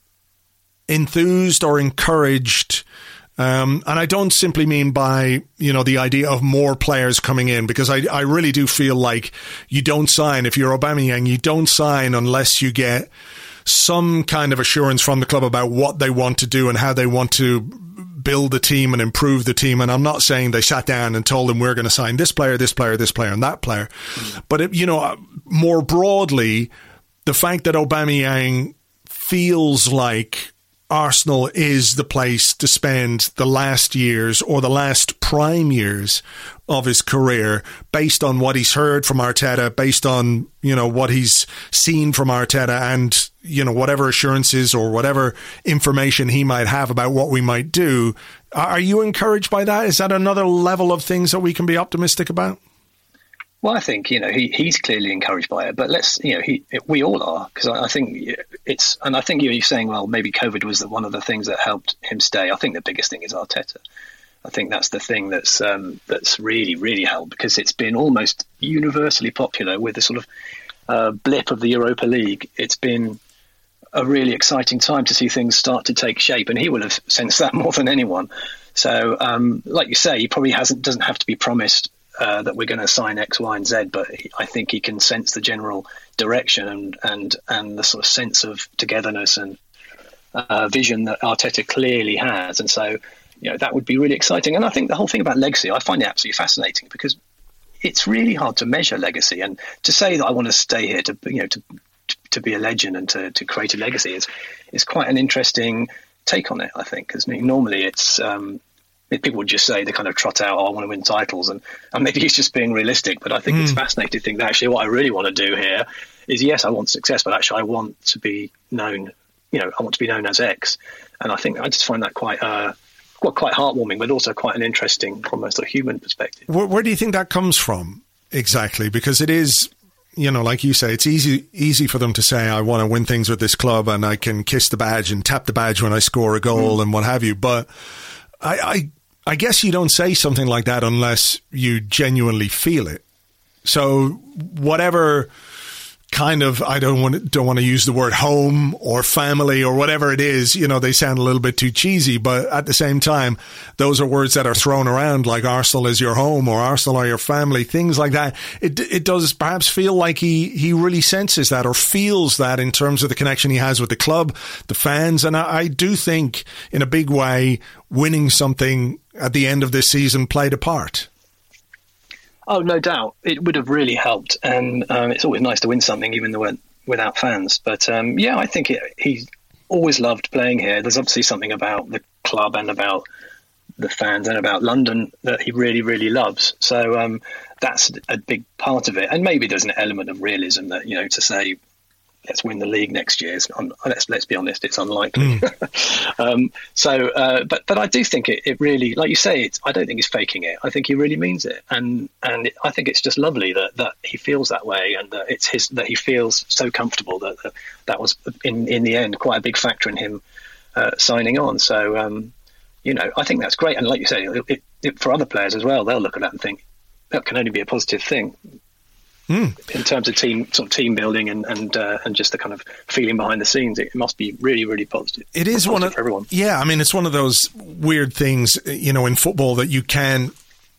Speaker 2: enthused or encouraged? And I don't simply mean by, the idea of more players coming in, because I really do feel like you don't sign, if you're Aubameyang, you don't sign unless you get some kind of assurance from the club about what they want to do and how they want to build the team and improve the team. And I'm not saying they sat down and told them we're going to sign this player, this player, this player, and that player. But, more broadly, the fact that Aubameyang feels like Arsenal is the place to spend the last years or the last prime years of his career, based on what he's heard from Arteta, based on, what he's seen from Arteta, and, whatever assurances or whatever information he might have about what we might do. Are you encouraged by that? Is that another level of things that we can be optimistic about?
Speaker 6: Well, I think, he's clearly encouraged by it, but we all are, because I think and I think you're saying, well, maybe COVID was one of the things that helped him stay. I think the biggest thing is Arteta. I think that's the thing that's really, really helped, because it's been almost universally popular with the sort of blip of the Europa League. It's been a really exciting time to see things start to take shape, and he will have sensed that more than anyone. So, like you say, he probably doesn't have to be promised that we're going to sign X, Y, and Z, but I think he can sense the general direction and the sort of sense of togetherness and vision that Arteta clearly has. And so, that would be really exciting. And I think the whole thing about legacy, I find it absolutely fascinating, because it's really hard to measure legacy. And to say that I want to stay here to be a legend and to create a legacy is quite an interesting take on it, I think, because normally it's people would just say, they kind of trot out, I want to win titles, and maybe he's just being realistic. But I think it's fascinating to think that actually what I really want to do here is, yes, I want success, but actually I want to be known, I want to be known as X. And I think I just find that quite heartwarming, but also quite an interesting, from a sort of human perspective.
Speaker 2: Where do you think that comes from exactly? Because it is, like you say, it's easy for them to say, I want to win things with this club and I can kiss the badge and tap the badge when I score a goal and what have you. But I guess you don't say something like that unless you genuinely feel it. So whatever kind of, I don't want to use the word home or family or whatever it is, they sound a little bit too cheesy, but at the same time, those are words that are thrown around, like Arsenal is your home or Arsenal are your family, things like that. It does perhaps feel like he really senses that or feels that in terms of the connection he has with the club, the fans. And I do think in a big way, winning something at the end of this season played a part.
Speaker 6: Oh, no doubt. It would have really helped. And it's always nice to win something, even though without fans. But I think he's always loved playing here. There's obviously something about the club and about the fans and about London that he really, really loves. So that's a big part of it. And maybe there's an element of realism that, to say, let's win the league next year. Let's be honest, it's unlikely. But I do think it really, like you say, I don't think he's faking it. I think he really means it, and I think it's just lovely that he feels that way, and that that he feels so comfortable that was in the end quite a big factor in him signing on. So I think that's great, and like you say, for other players as well, they'll look at that and think that can only be a positive thing. In terms of team building and just the kind of feeling behind the scenes, it must be really, really positive.
Speaker 2: It is one of
Speaker 6: for everyone.
Speaker 2: Yeah, I mean, it's one of those weird things, in football that you can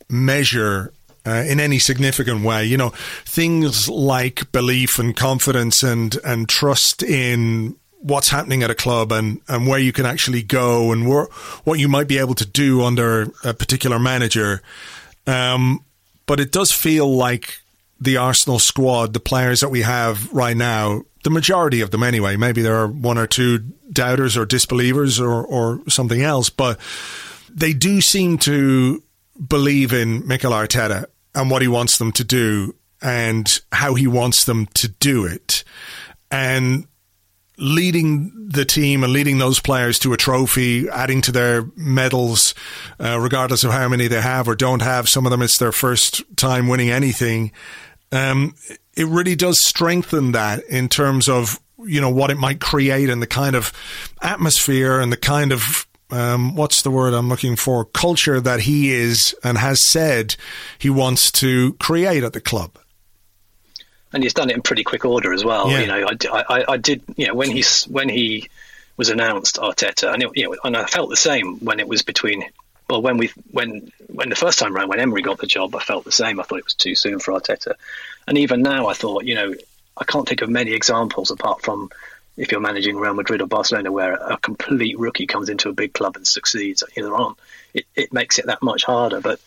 Speaker 2: measure in any significant way. You know, things like belief and confidence and trust in what's happening at a club and where you can actually go and what you might be able to do under a particular manager. But it does feel like the Arsenal squad, the players that we have right now, the majority of them anyway, maybe there are one or two doubters or disbelievers or something else, but they do seem to believe in Mikel Arteta and what he wants them to do and how he wants them to do it. And leading the team and leading those players to a trophy, adding to their medals, regardless of how many they have or don't have. Some of them, it's their first time winning anything. It really does strengthen that in terms of, you know, what it might create and the kind of atmosphere and the kind of, what's the word I'm looking for, culture that he is and has said he wants to create at the club.
Speaker 6: And he's done it in pretty quick order as well.
Speaker 2: Yeah.
Speaker 6: You know, I did. You know, when he was announced, Arteta, and and I felt the same when it was between. Well, when the first time around, when Emery got the job, I felt the same. I thought it was too soon for Arteta, and even now, I thought, you know, I can't think of many examples apart from if you're managing Real Madrid or Barcelona, where a complete rookie comes into a big club and succeeds. Either on, it makes it that much harder. But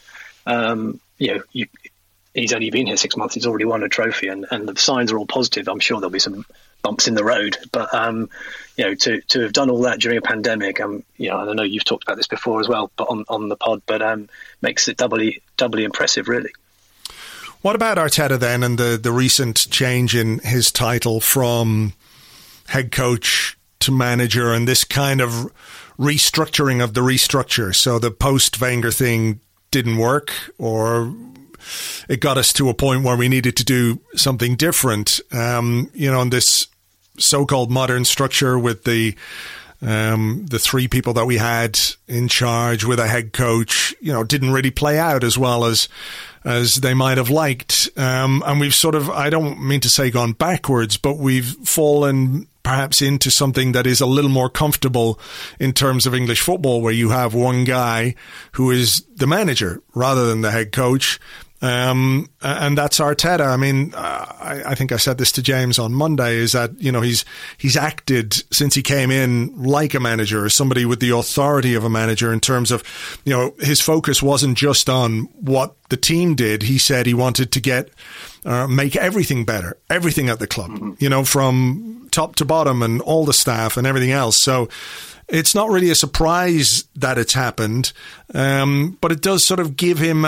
Speaker 6: he's only been here 6 months. He's already won a trophy, and the signs are all positive. I'm sure there'll be some bumps in the road, but to have done all that during a pandemic, and I know you've talked about this before as well, but on the pod, but makes it doubly impressive, really.
Speaker 2: What about Arteta then, and the recent change in his title from head coach to manager, and this kind of restructuring of the restructure? So the post-Wenger thing didn't work, or it got us to a point where we needed to do something different. In this so-called modern structure with the three people that we had in charge with a head coach, didn't really play out as well as they might have liked. And we've sort of, I don't mean to say gone backwards, but we've fallen perhaps into something that is a little more comfortable in terms of English football, where you have one guy who is the manager rather than the head coach. And that's Arteta. I mean, I think I said this to James on Monday, is that, he's acted since he came in like a manager, or somebody with the authority of a manager, in terms of, his focus wasn't just on what the team did. He said he wanted to make everything better, everything at the club, from top to bottom, and all the staff and everything else. So it's not really a surprise that it's happened, but it does sort of give him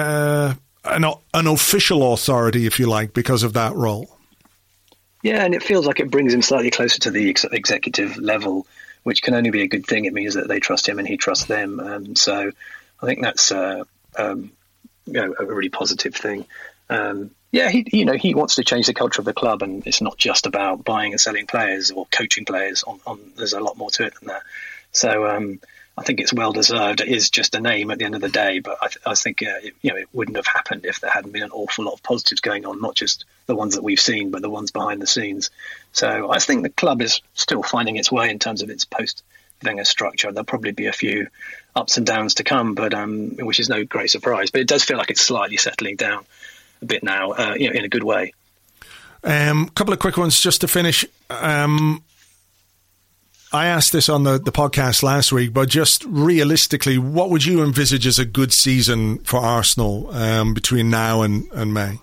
Speaker 2: an official authority, if you like, because of that role.
Speaker 6: Yeah, and it feels like it brings him slightly closer to the executive level, which can only be a good thing. It means that they trust him and he trusts them. So I think that's a really positive thing. He wants to change the culture of the club, and it's not just about buying and selling players or coaching players. There's a lot more to it than that. So I think it's well deserved. It is just a name at the end of the day, but I think it wouldn't have happened if there hadn't been an awful lot of positives going on, not just the ones that we've seen, but the ones behind the scenes. So I think the club is still finding its way in terms of its post-Wenger structure. There'll probably be a few ups and downs to come, but which is no great surprise. But it does feel like it's slightly settling down a bit now, in a good way.
Speaker 2: Couple of quick ones just to finish. I asked this on the podcast last week, but just realistically, what would you envisage as a good season for Arsenal between now and May?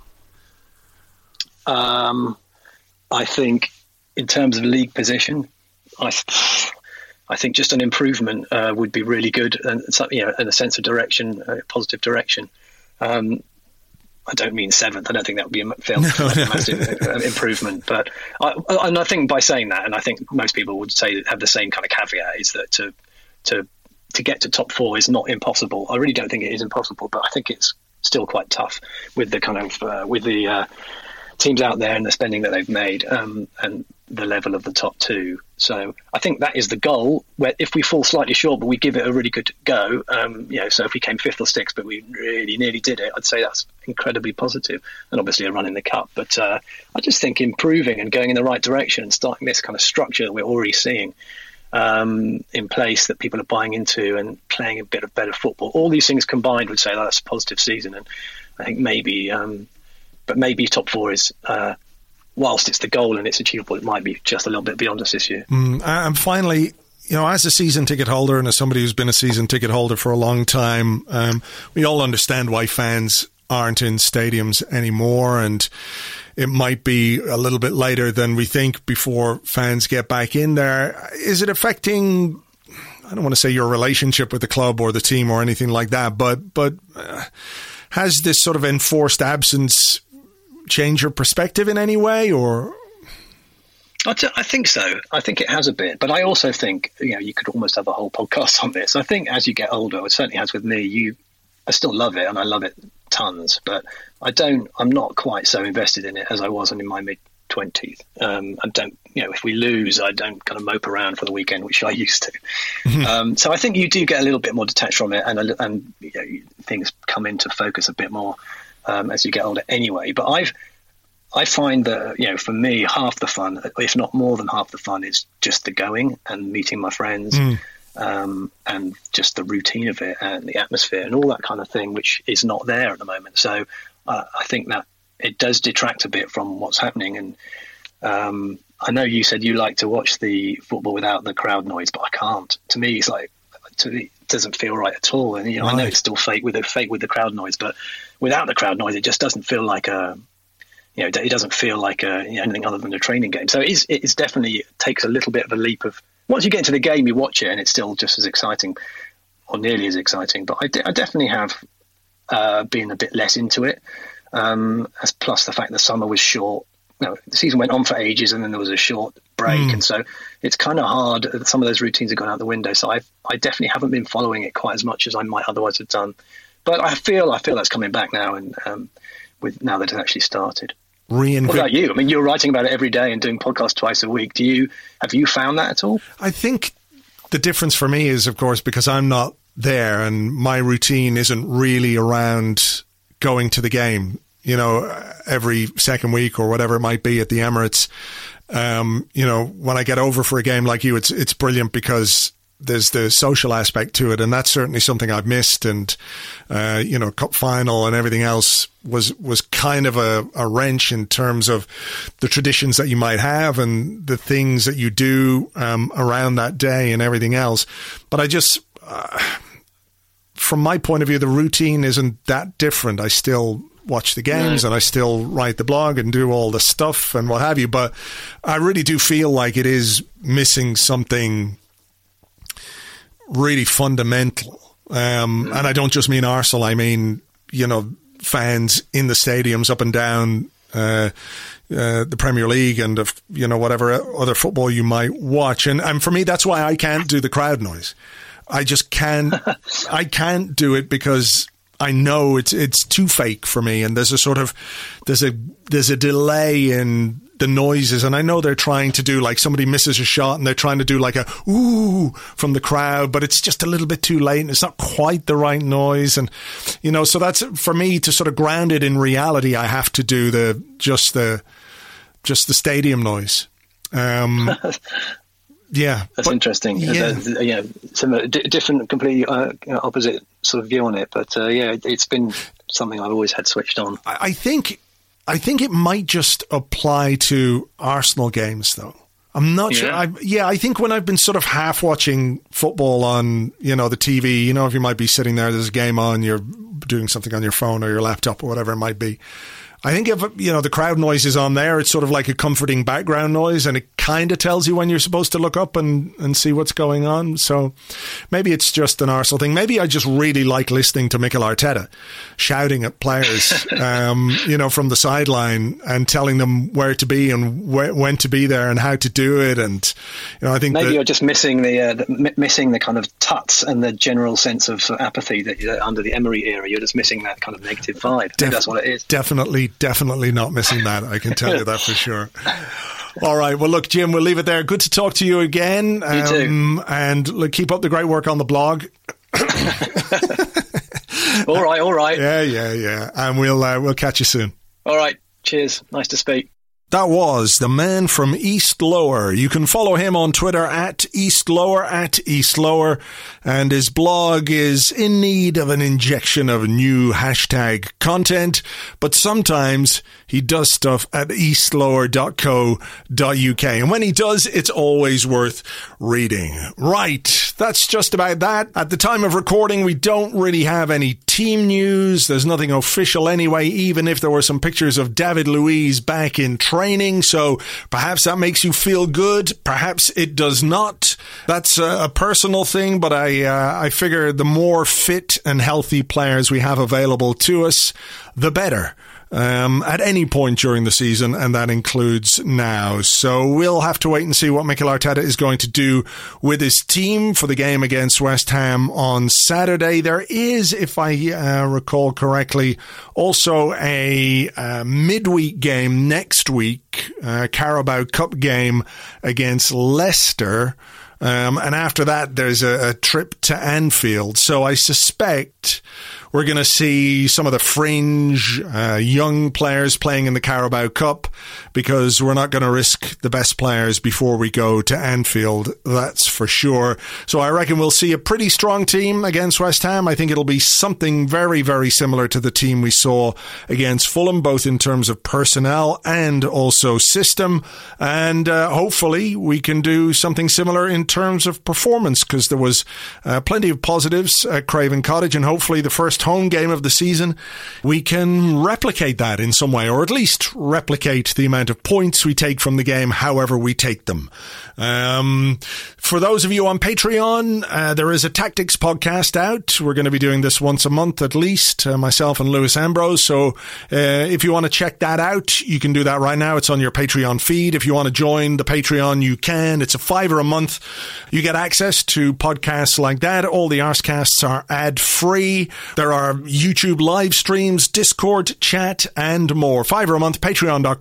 Speaker 6: I think in terms of league position, I think just an improvement would be really good, and in a sense of direction, positive direction. I don't mean seventh. I don't think that would be a massive improvement. But I think by saying that, and I think most people would have the same kind of caveat, is that to get to top four is not impossible. I really don't think it is impossible, but I think it's still quite tough with the kind of with the teams out there and the spending that they've made, and the level of the top two. So I think that is the goal, where if we fall slightly short, but we give it a really good go, so if we came fifth or sixth, but we really nearly did it, I'd say that's incredibly positive, and obviously a run in the cup. But I just think improving and going in the right direction and starting this kind of structure that we're already seeing, in place that people are buying into and playing a bit of better football. All these things combined would say that's a positive season. And I think maybe top 4 is, whilst it's the goal and it's achievable, it might be just a little bit beyond us this year.
Speaker 2: And finally, as a season ticket holder and as somebody who's been a season ticket holder for a long time, we all understand why fans aren't in stadiums anymore, and it might be a little bit later than we think before fans get back in there. Is it affecting, I don't want to say your relationship with the club or the team or anything like that, but has this sort of enforced absence changed your perspective in any way, or?
Speaker 6: I think so. I think it has a bit, but I also think you could almost have a whole podcast on this. I think as you get older, it certainly has with me. I still love it, and I love it tons, but I'm not quite so invested in it as I was in my mid-20s. I don't, if we lose, I don't kind of mope around for the weekend, which I used to. So I think you do get a little bit more detached from it, and things come into focus a bit more as you get older anyway. But I find that, for me, half the fun, if not more than half the fun, is just the going and meeting my friends. And just the routine of it and the atmosphere and all that kind of thing, which is not there at the moment. So I think that it does detract a bit from what's happening. And I know you said you like to watch the football without the crowd noise, but I can't. To me, it's like, it doesn't feel right at all. And I know it's still fake with the crowd noise, but without the crowd noise, it just doesn't feel like it doesn't feel like anything other than a training game. So it's definitely takes a little bit of a leap of. Once you get into the game, you watch it, and it's still just as exciting, or nearly as exciting. But I definitely have been a bit less into it. As plus the fact the summer was short. The season went on for ages, and then there was a short break, and so it's kind of hard. Some of those routines have gone out the window. So I definitely haven't been following it quite as much as I might otherwise have done. But I feel that's coming back now, and now that it's actually started. What about you? I mean, you're writing about it every day and doing podcasts twice a week. Have you found that at all?
Speaker 2: I think the difference for me is, of course, because I'm not there and my routine isn't really around going to the game, every second week or whatever it might be at the Emirates. When I get over for a game like you, it's brilliant because there's the social aspect to it, and that's certainly something I've missed. And cup final and everything else was kind of a wrench in terms of the traditions that you might have and the things that you do around that day and everything else. But I just, from my point of view, the routine isn't that different. I still watch the games and I still write the blog and do all the stuff and what have you. But I really do feel like it is missing something really fundamental. And I don't just mean Arsenal. I mean, fans in the stadiums up and down the Premier League and whatever other football you might watch. And for me, that's why I can't do the crowd noise. I just can't. I can't do it because I know it's too fake for me. And there's a delay in the noises, and I know they're trying to do, like, somebody misses a shot and they're trying to do like a ooh from the crowd, but it's just a little bit too late and it's not quite the right noise. And so that's, for me, to sort of ground it in reality, I have to do just the stadium noise. Yeah,
Speaker 6: that's interesting. Yeah, similar, different, completely opposite sort of view on it, but it's been something I've always had switched on.
Speaker 2: I think it might just apply to Arsenal games, though. I'm not sure. I think when I've been sort of half watching football on, the TV, if you might be sitting there's a game on, you're doing something on your phone or your laptop or whatever it might be. I think if, the crowd noise is on there, it's sort of like a comforting background noise, and it kind of tells you when you're supposed to look up and see what's going on. So maybe it's just an Arsenal thing. Maybe I just really like listening to Mikel Arteta shouting at players, from the sideline and telling them where to be and when to be there and how to do it. And, I think
Speaker 6: maybe you're just missing the kind of tuts and the general sense of apathy that under the Emery era, you're just missing that kind of negative vibe. That's what it is.
Speaker 2: Definitely not missing that. I can tell you that for sure. All right. Well, look, Jim, we'll leave it there. Good to talk to you again.
Speaker 6: You too.
Speaker 2: And look, keep up the great work on the blog.
Speaker 6: All right.
Speaker 2: Yeah. And we'll catch you soon.
Speaker 6: All right. Cheers. Nice to speak.
Speaker 2: That was the man from East Lower. You can follow him on Twitter at East Lower, and his blog is in need of an injection of new hashtag content, but sometimes he does stuff at eastlower.co.uk, and when he does, it's always worth reading. Right, that's just about that. At the time of recording, we don't really have any team news. There's nothing official anyway, even if there were some pictures of David Luiz back in training, so perhaps that makes you feel good, perhaps it does not. That's a personal thing, but I figure the more fit and healthy players we have available to us, the better. At any point during the season, and that includes now. So we'll have to wait and see what Mikel Arteta is going to do with his team for the game against West Ham on Saturday. There is, if I recall correctly, also a midweek game next week, Carabao Cup game against Leicester. And after that, there's a trip to Anfield. So I suspect we're going to see some of the fringe young players playing in the Carabao Cup, because we're not going to risk the best players before we go to Anfield, that's for sure. So I reckon we'll see a pretty strong team against West Ham. I think it'll be something very, very similar to the team we saw against Fulham, both in terms of personnel and also system. And hopefully we can do something similar in terms of performance, because there was plenty of positives at Craven Cottage, and hopefully the first home game of the season we can replicate that in some way, or at least replicate the amount of points we take from the game however we take them. For those of you on Patreon, there is a Tactics podcast out. We're going to be doing this once a month at least, myself and Lewis Ambrose. So if you want to check that out, you can do that right now. It's on your Patreon feed. If you want to join the Patreon, you can. It's $5 a month. You get access to podcasts like that. All the Arscasts are ad-free. There are YouTube live streams, Discord, chat, and more. $5 a month,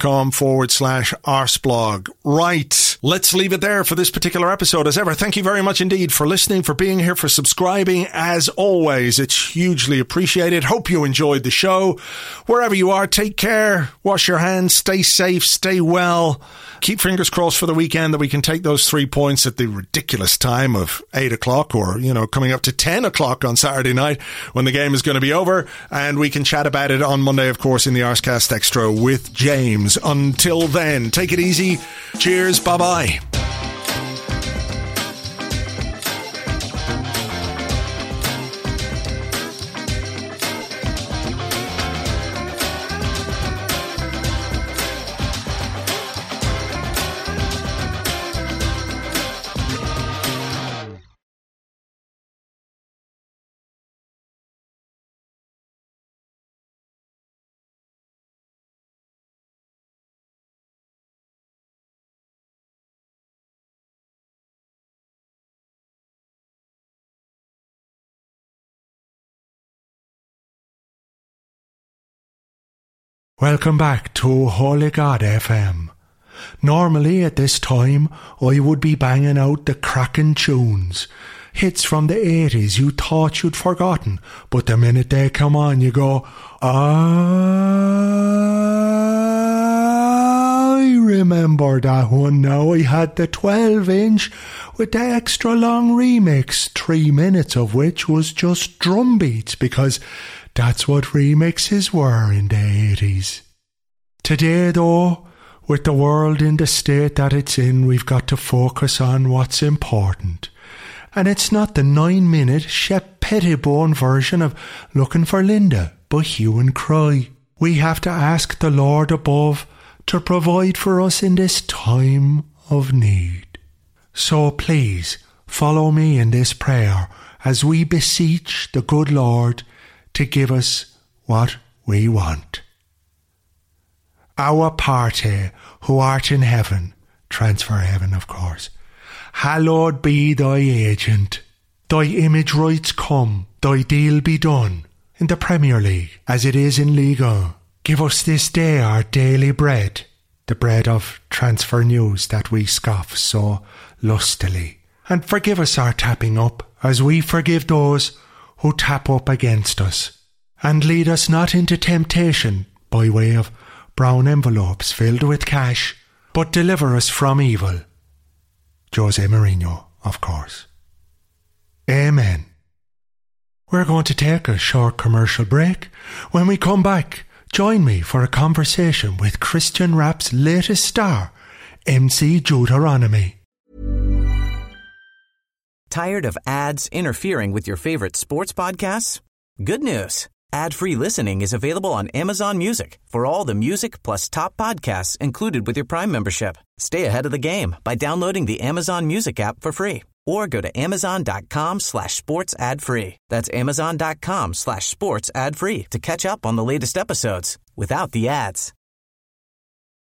Speaker 2: patreon.com/Arsblog. Right. Let's leave it there for this particular episode. As ever, thank you very much indeed for listening, for being here, for subscribing. As always, it's hugely appreciated. Hope you enjoyed the show. Wherever you are, take care. Wash your hands. Stay safe. Stay well. Keep fingers crossed for the weekend that we can take those 3 points at the ridiculous time of 8 o'clock, or, coming up to 10 o'clock on Saturday night when the game is going to be over, and we can chat about it on Monday, of course, in the Arscast Extra with James. Until then, take it easy. Cheers. Bye-bye. Welcome back to Holy God FM. Normally at this time I would be banging out the cracking tunes, hits from the 80s you thought you'd forgotten, but the minute they come on you go, I remember that one now. I had the 12-inch with the extra long remix, 3 minutes of which was just drum beats, because that's what remixes were in the 80s. Today, though, with the world in the state that it's in, we've got to focus on what's important. And it's not the 9-minute Shep Pettibone version of Looking for Linda by Hue and Cry. We have to ask the Lord above to provide for us in this time of need. So please, follow me in this prayer as we beseech the good Lord to give us what we want. Our Parte, who art in heaven, transfer heaven of course, hallowed be thy agent. Thy image rights come, thy deal be done, in the Premier League as it is in Ligue 1. Give us this day our daily bread, the bread of transfer news that we scoff so lustily. And forgive us our tapping up, as we forgive those who tap up against us. And lead us not into temptation, by way of brown envelopes filled with cash, but deliver us from evil. Jose Mourinho, of course. Amen. We're going to take a short commercial break. When we come back, join me for a conversation with Christian Rap's latest star, MC Deuteronomy.
Speaker 1: Tired of ads interfering with your favorite sports podcasts? Good news. Ad-free listening is available on Amazon Music for all the music plus top podcasts included with your Prime membership. Stay ahead of the game by downloading the Amazon Music app for free or go to amazon.com/sports ad free. That's amazon.com/sports ad free to catch up on the latest episodes without the ads.